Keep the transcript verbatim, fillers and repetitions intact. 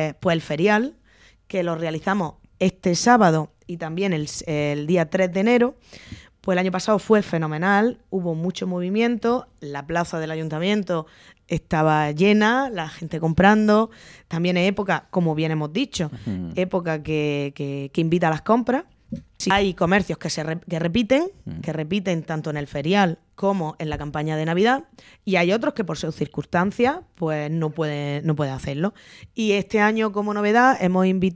pues, pues el ferial, que lo realizamos este sábado y también el, el día tres de enero. Pues el año pasado fue fenomenal, hubo mucho movimiento, la plaza del ayuntamiento estaba llena, la gente comprando. También es época, como bien hemos dicho, uh-huh. época que, que, que invita a las compras. Sí, hay comercios que se re, que repiten, uh-huh. que repiten tanto en el ferial como en la campaña de Navidad, y hay otros que por sus circunstancias pues no pueden no puede hacerlo. Y este año, como novedad, hemos invitado